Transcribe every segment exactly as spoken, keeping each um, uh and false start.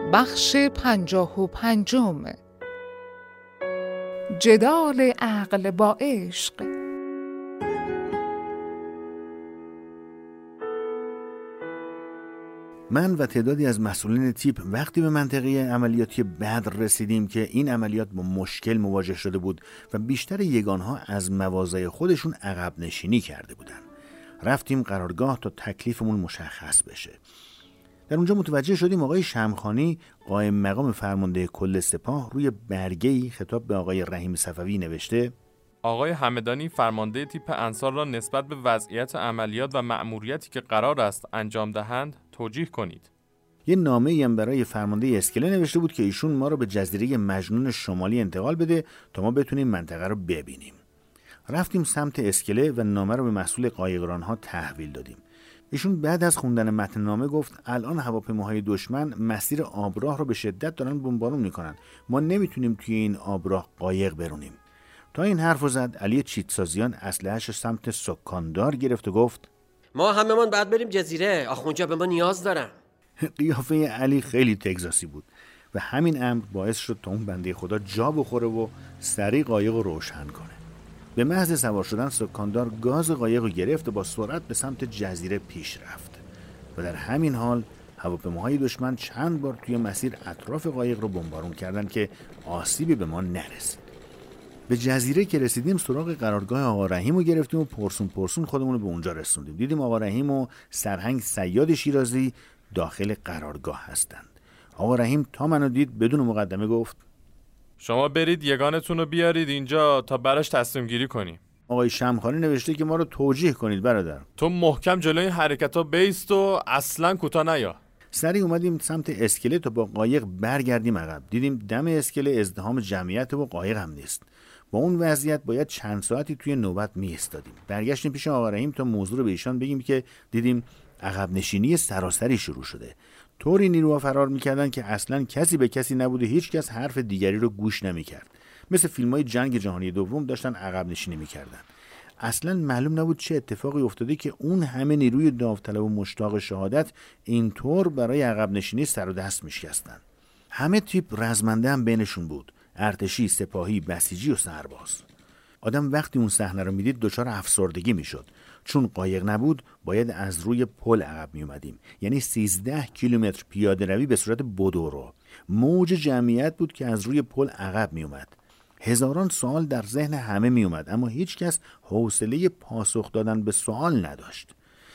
بخش پنجاه و پنجم. جدال عقل با عشق. من و تعدادی از مسئولین تیپ وقتی به منطقه عملیاتی بدر رسیدیم که این عملیات با مشکل مواجه شده بود و بیشتر یگانها از مواضع خودشون عقب نشینی کرده بودن. رفتیم قرارگاه تا تکلیفمون مشخص بشه. در اونجا متوجه شدیم آقای شمخانی قائم مقام فرمانده کل سپاه روی برگه‌ای خطاب به آقای رحیم صفوی نوشته: آقای همدانی فرمانده تیپ انصار را نسبت به وضعیت عملیات و مأموریتی که قرار است انجام دهند توجیه کنید. یه نامه‌ای هم برای فرمانده اسکله نوشته بود که ایشون ما را به جزیره مجنون شمالی انتقال بده تا ما بتونیم منطقه رو ببینیم. رفتیم سمت اسکله و نامه رو به مسئول قایقران‌ها تحویل دادیم. ایشون بعد از خوندن متن نامه گفت الان هواپیماهای دشمن مسیر آبراه رو به شدت دارن بمبارون میکنن. ما نمیتونیم توی این آبراه قایق برونیم. تا این حرفو زد علی چیتسازیان اسلحه‌اش سمت سکاندار گرفت و گفت ما هممون بعد بریم جزیره، آخونجا به ما نیاز دارن. قیافه علی خیلی تگزاسی بود و همین امر باعث شد تا اون بنده خدا جا بخوره و سریع قایق رو روشن کنه. به محض سوار شدن سکاندار گاز قایق رو گرفت و با سرعت به سمت جزیره پیش رفت و در همین حال هواپیماهای دشمن چند بار توی مسیر اطراف قایق رو بمبارون کردن که آسیبی به ما نرسید. به جزیره که رسیدیم سراغ قرارگاه آقا رحیم رو گرفتیم و پرسون پرسون خودمون رو به اونجا رسوندیم. دیدیم آقا رحیم و سرهنگ صیاد شیرازی داخل قرارگاه هستند. آقا رحیم تا منو دید بدون مقدمه گفت شما برید یگانتون رو بیارید اینجا تا براش تصمیم گیری کنیم. آقای شمخانی نوشته که ما رو توجیه کنید برادر. تو محکم جلوی این حرکت‌ها بیست و اصلاً کوتاه نیا. سریع اومدیم سمت اسکله تا با قایق برگردیم عقب. دیدیم دم اسکله ازدحام جمعیت و قایق هم نیست. با اون وضعیت باید چند ساعتی توی نوبت می ایستادیم. برگشتیم پیش آقا رحیم تا موضوع رو به ایشان بگیم که دیدیم عقب نشینی سراسری شروع شده. طوری نیروها فرار میکردن که اصلا کسی به کسی نبوده، هیچ کس حرف دیگری رو گوش نمیکرد. مثل فیلم‌های جنگ جهانی دوم داشتن عقب نشینی میکردن. اصلا معلوم نبود چه اتفاقی افتاده که اون همه نیروی داوطلب و مشتاق شهادت اینطور برای عقب نشینی سر و دست میشکستن. همه تیپ رزمنده هم بینشون بود، ارتشی، سپاهی، بسیجی و سرباز. آدم وقتی اون صحنه رو میدید دچار افسردگی میشد. چون قایق نبود باید از روی پل عقب می اومدیم، یعنی سیزده کیلومتر پیاده روی به صورت بدو. موج جمعیت بود که از روی پل عقب می اومد. هزاران سوال در ذهن همه می اومد اما هیچ کس حوصله پاسخ دادن به سوال نداشت.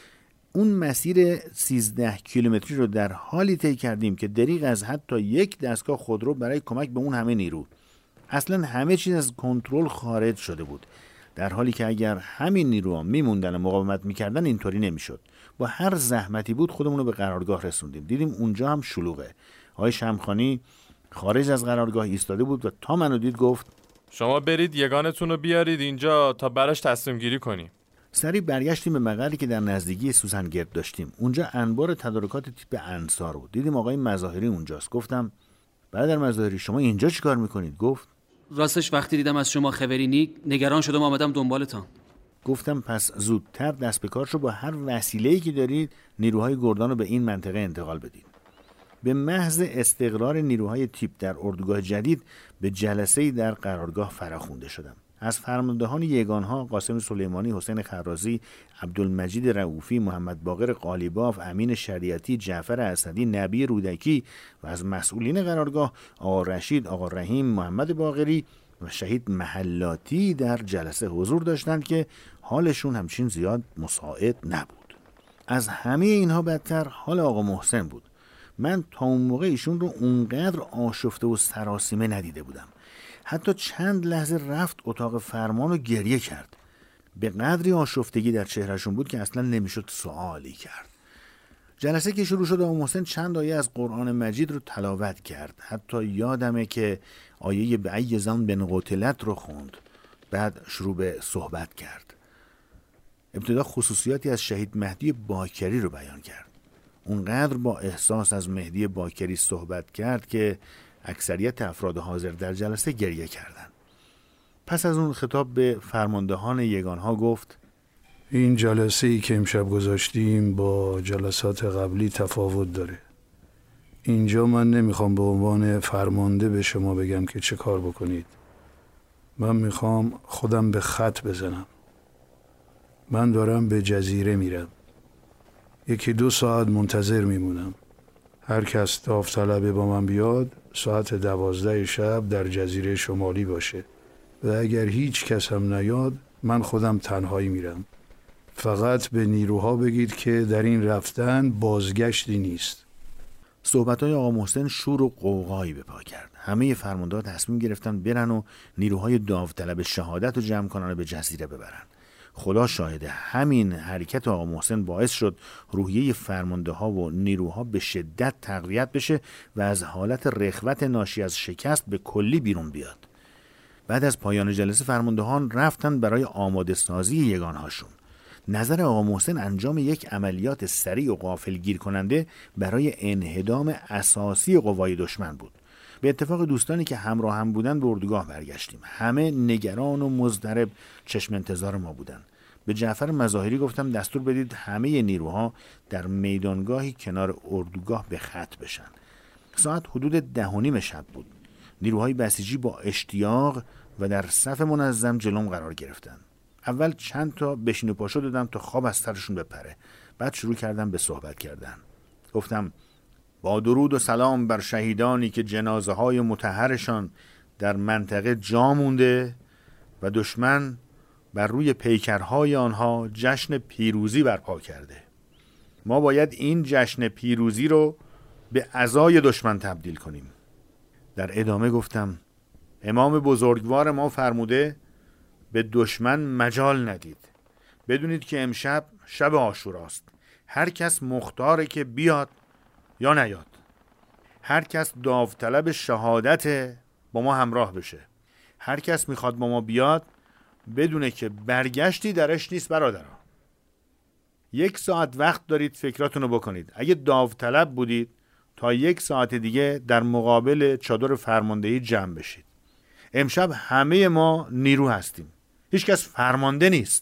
اون مسیر سیزده کیلومتری رو در حالی طی کردیم که دریغ از حتی یک دستگاه خودرو برای کمک به اون همه نیرو. اصلا همه چیز از کنترل خارج شده بود، در حالی که اگر همین نیروها میموندن و مقاومت میکردن اینطوری نمیشد. با هر زحمتی بود خودمون رو به قرارگاه رسوندیم. دیدیم اونجا هم شلوغه. آقای شمخانی خارج از قرارگاه ایستاده بود و تا منو دید گفت شما برید یگانتون رو بیارید اینجا تا براش تصمیم گیری کنیم. سریع برگشتیم به مقری که در نزدیکی سوسنگرد داشتیم. اونجا انبار تدارکات تیپ انصار بود. دیدیم آقای مظاهری اونجاست. گفتم برادر مظاهری شما اینجا چیکار میکنید؟ گفت راستش وقتی دیدم از شما خبری نیک نگران شدم آمدم دنبالتان. گفتم پس زودتر دست به کار شو، با هر وسیله‌ای که دارید نیروهای گردان رو به این منطقه انتقال بدید. به محض استقرار نیروهای تیپ در اردوگاه جدید به جلسه‌ای در قرارگاه فراخوانده شدم. از فرماندهان یگانها قاسم سلیمانی، حسین خرازی، عبدالمجید رؤوفی، محمد باقر قالیباف، امین شریعتی، جعفر اسدی، نبی رودکی و از مسئولین قرارگاه آقا رشید، آقا رحیم، محمد باقری و شهید محلاتی در جلسه حضور داشتند که حالشون همچین زیاد مساعد نبود. از همه اینها بدتر حال آقا محسن بود. من تا اون موقع ایشون رو اونقدر آشفته و سراسیمه ندیده بودم. حتی چند لحظه رفت اتاق فرمان و گریه کرد. به قدری آشفتگی در چهرهشون بود که اصلا نمیشد سوالی کرد. جلسه که شروع شد آقا محسن چند آیه از قرآن مجید رو تلاوت کرد. حتی یادمه که آیه به ای زن بن قتلت رو خوند. بعد شروع به صحبت کرد. ابتدا خصوصیاتی از شهید مهدی باکری رو بیان کرد. اونقدر با احساس از مهدی باکری صحبت کرد که اکثریت افراد حاضر در جلسه گریه کردند. پس از اون خطاب به فرماندهان یگانها گفت این جلسه ای که امشب گذاشتیم با جلسات قبلی تفاوت داره. اینجا من نمیخوام به عنوان فرمانده به شما بگم که چه کار بکنید. من میخوام خودم به خط بزنم. من دارم به جزیره میرم. یکی دو ساعت منتظر میمونم. هر کس داوطلبه با من بیاد ساعت دوازده شب در جزیره شمالی باشه و اگر هیچ کس هم نیاد من خودم تنهایی میرم. فقط به نیروها بگید که در این رفتن بازگشتی نیست. صحبت‌های آقا محسن شور و قوقایی به پا کرد. همه فرمانده‌ها تصمیم گرفتن برن و نیروهای داوطلب شهادت رو جمع کنن و به جزیره ببرن. خدا شاهده همین حرکت آقا محسن باعث شد روحیه فرمانده‌ها و نیروها به شدت تقویت بشه و از حالت رخوت ناشی از شکست به کلی بیرون بیاد. بعد از پایان جلسه فرماندهان رفتن برای آماده سازی یگانهاشون. نظر آقا محسن انجام یک عملیات سریع و غافلگیر کننده برای انهدام اساسی قوای دشمن بود. به اتفاق دوستانی که همراه هم بودن به اردوگاه برگشتیم. همه نگران و مضطرب چشم انتظار ما بودن. به جعفر مظاهری گفتم دستور بدید همه نیروها در میدانگاهی کنار اردوگاه به خط بشن. ساعت حدود ده و نیم شب بود. نیروهای بسیجی با اشتیاق و در صف منظم جلوم قرار گرفتن. اول چند تا بشین و پاشو دادم تا خواب از سرشون بپره. بعد شروع کردم به صحبت کردن. گفتم با درود و سلام بر شهیدانی که جنازه های مطهرشان در منطقه جا مونده و دشمن بر روی پیکرهای آنها جشن پیروزی برپا کرده. ما باید این جشن پیروزی رو به عزای دشمن تبدیل کنیم. در ادامه گفتم امام بزرگوار ما فرموده به دشمن مجال ندید. بدونید که امشب شب عاشوراست. هر کس مختاره که بیاد یا نیاد. هر کس داوطلب شهادت با ما همراه بشه. هر کس میخواد با ما بیاد بدونه که برگشتی درش نیست برادرها. یک ساعت وقت دارید فکراتونو بکنید. اگه داوطلب بودید تا یک ساعت دیگه در مقابل چادر فرماندهی جمع بشید. امشب همه ما نیرو هستیم. هیچ کس فرمانده نیست.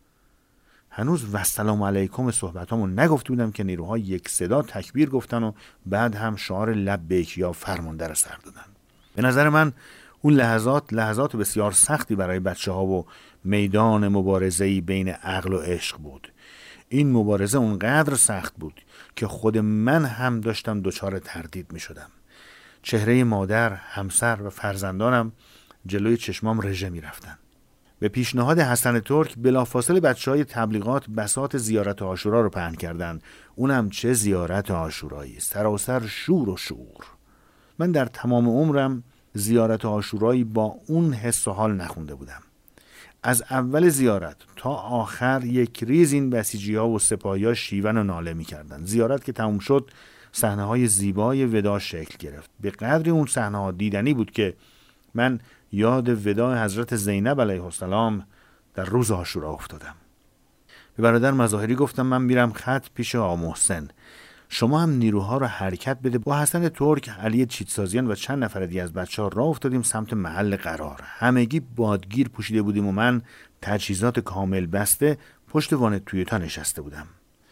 هنوز و سلام علیکم صحبتامو نگفته بودم که نیروها یک صدا تکبیر گفتن و بعد هم شعار لبیک یا فرمانده را سر دادن. به نظر من اون لحظات لحظات بسیار سختی برای بچه ها و میدان مبارزه‌ای بین عقل و عشق بود. این مبارزه اونقدر سخت بود که خود من هم داشتم دچار تردید می شدم. چهره مادر، همسر و فرزندانم جلوی چشمام رژه می رفتن. به پیشنهاد حسن ترک بلافاصله بچه‌های تبلیغات بساط زیارت عاشورا رو پهن کردند. اونم چه زیارت عاشورایی، سراسر شور و شور. من در تمام عمرم زیارت عاشورایی با اون حس و حال نخونده بودم. از اول زیارت تا آخر یک ریز این بسیجی‌ها و سپاهی‌ها شیون و ناله می‌کردند. زیارت که تموم شد صحنه‌های زیبای وداع شکل گرفت. به قدری اون صحنه‌ها دیدنی بود که من یاد وداع حضرت زینب علیه السلام در روز عاشورا افتادم. به برادر مظاهری گفتم من میرم خط پیش آقا محسن. شما هم نیروها رو حرکت بده. با حسن ترک، علی چیتسازیان و چند نفر دیگه از بچه‌ها راه افتادیم سمت محل قرار. همگی بادگیر پوشیده بودیم و من تجهیزات کامل بسته پشت وان تویوتا نشسته بودم.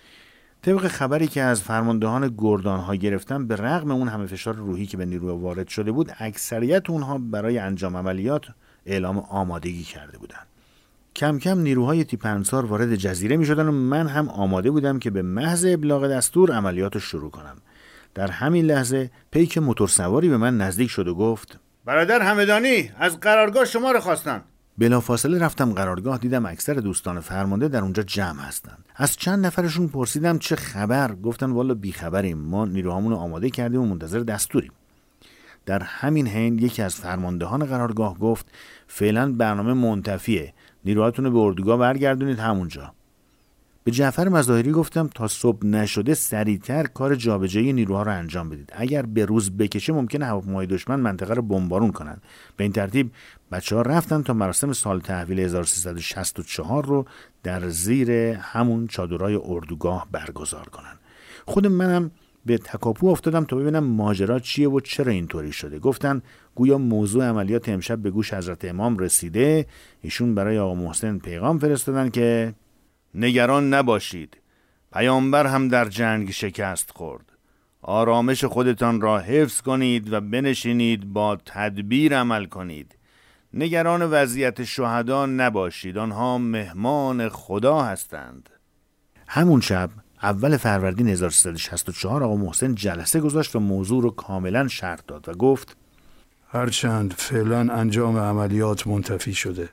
طبق خبری که از فرماندهان گردان‌ها گرفتم، به رغم اون همه فشار روحی که به نیروها وارد شده بود، اکثریت اونها برای انجام عملیات اعلام آمادگی کرده بودند. کم کم نیروهای تیپ انصار وارد جزیره می شدن و من هم آماده بودم که به محض ابلاغ دستور عملیات رو شروع کنم. در همین لحظه پیک موتورسواری به من نزدیک شد و گفت برادر همدانی از قرارگاه شما رو خواستن. بلافاصله رفتم قرارگاه. دیدم اکثر دوستان فرمانده در اونجا جمع هستن. از چند نفرشون پرسیدم چه خبر. گفتن والا بی خبریم، ما نیروهامون رو آماده کردیم و منتظر دستوریم. در همین حین یکی از فرماندهان قرارگاه گفت فعلا برنامه منتفیه، نیروهاتون رو به اردوگاه برگردونید همونجا. به جعفر مظاهری گفتم تا صبح نشده سریعتر کار جابجایی نیروها رو انجام بدید. اگر به روز بکشه ممکنه هواپیمای دشمن منطقه رو بمبارون کنن. به این ترتیب بچه‌ها رفتن تا مراسم سال تحویل هزار و سیصد و شصت و چهار رو در زیر همون چادرای اردوگاه برگزار کنن. خود منم به تکاپو افتادم تا ببینم ماجرا چیه و چرا اینطوری شده. گفتن گویا موضوع عملیات امشب به گوش حضرت امام رسیده. ایشون برای آقا محسن پیغام فرستادن که نگران نباشید، پیامبر هم در جنگ شکست خورد. آرامش خودتان را حفظ کنید و بنشینید با تدبیر عمل کنید. نگران وضعیت شهدا نباشید، آنها مهمان خدا هستند. همون شب اول فروردین هزار و سیصد و شصت و چهار آقا محسن جلسه گذاشت و موضوع رو کاملا شرح داد و گفت هرچند فعلا انجام عملیات منتفی شده،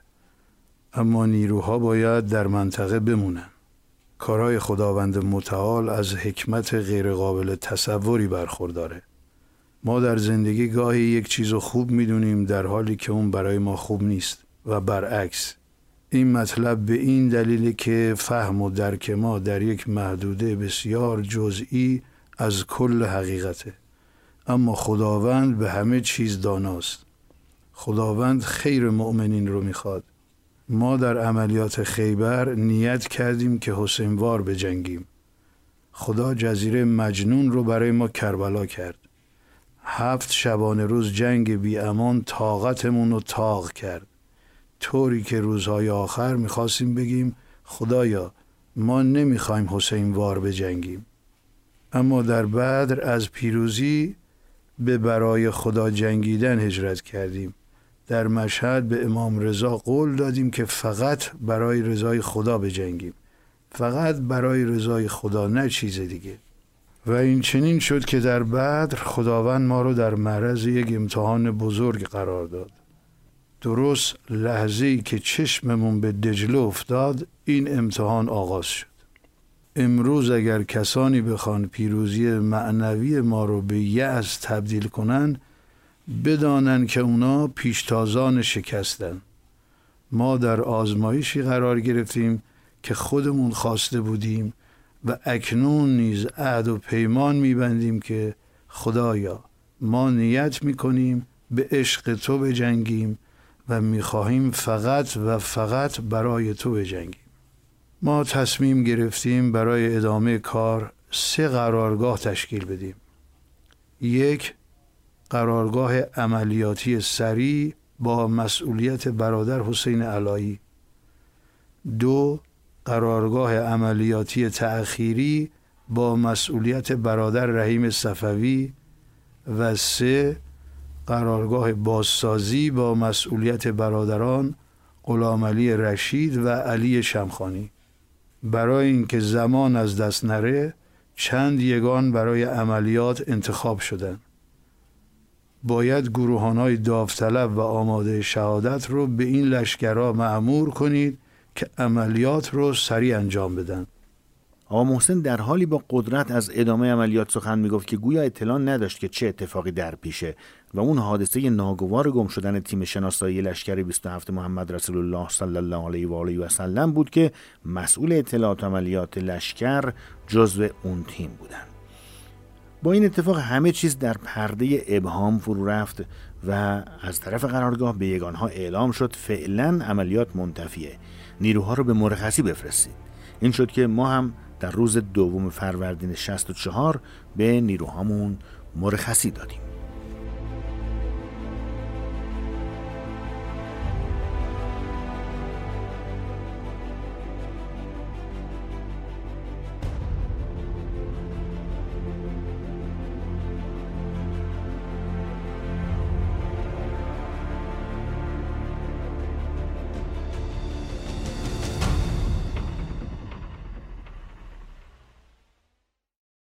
اما نیروها باید در منطقه بمونن. کارهای خداوند متعال از حکمت غیرقابل تصوری برخورداره. ما در زندگی گاهی یک چیز رو خوب میدونیم در حالی که اون برای ما خوب نیست و برعکس. این مطلب به این دلیل که فهم و درک ما در یک محدوده بسیار جزئی از کل حقیقته، اما خداوند به همه چیز داناست. خداوند خیر مؤمنین رو میخواد. ما در عملیات خیبر نیت کردیم که حسینوار بجنگیم. خدا جزیره مجنون رو برای ما کربلا کرد. هفت شبانه روز جنگ بی امان طاقتمون رو طاق کرد، طوری که روزهای آخر میخواستیم بگیم خدایا ما نمیخوایم حسینوار بجنگیم. اما در بدر از پیروزی به برای خدا جنگیدن هجرت کردیم. در مشهد به امام رضا قول دادیم که فقط برای رضای خدا بجنگیم، فقط برای رضای خدا، نه چیز دیگه. و این چنین شد که در بدر خداوند ما رو در معرض یک امتحان بزرگ قرار داد. درست لحظه‌ای که چشممون به دجله افتاد این امتحان آغاز شد. امروز اگر کسانی بخوان پیروزی معنوی ما رو به یأس تبدیل کنن، بدانن که اونا پیشتازان شکستن. ما در آزمایشی قرار گرفتیم که خودمون خواسته بودیم و اکنون نیز عهد و پیمان میبندیم که خدایا ما نیت میکنیم به عشق تو بجنگیم و میخواهیم فقط و فقط برای تو بجنگیم. ما تصمیم گرفتیم برای ادامه کار سه قرارگاه تشکیل بدیم. یک، قرارگاه عملیاتی سریع با مسئولیت برادر حسین علایی. دو، قرارگاه عملیاتی تأخیری با مسئولیت برادر رحیم صفوی. و سه، قرارگاه بازسازی با مسئولیت برادران غلام علی رشید و علی شمخانی. برای اینکه زمان از دست نره چند یگان برای عملیات انتخاب شدند. باید گروهان‌های داوطلب و آماده شهادت رو به این لشکرها مأمور کنید که عملیات رو سریع انجام بدن. آقا محسن در حالی با قدرت از ادامه عملیات سخن میگفت که گویا اطلاع نداشت که چه اتفاقی در پیشه و اون حادثه ناگوار گم شدن تیم شناسایی لشکر بیست و هفت محمد رسول الله صلی الله علیه و آله و سلم بود که مسئول اطلاعات عملیات لشکر جزو اون تیم بودن. با این اتفاق همه چیز در پرده ابهام فرو رفت و از طرف قرارگاه به یگانها اعلام شد فعلا عملیات منتفیه، نیروها رو به مرخصی بفرستید. این شد که ما هم در روز دوم فروردین شصت و چهار به نیروهامون مرخصی دادیم.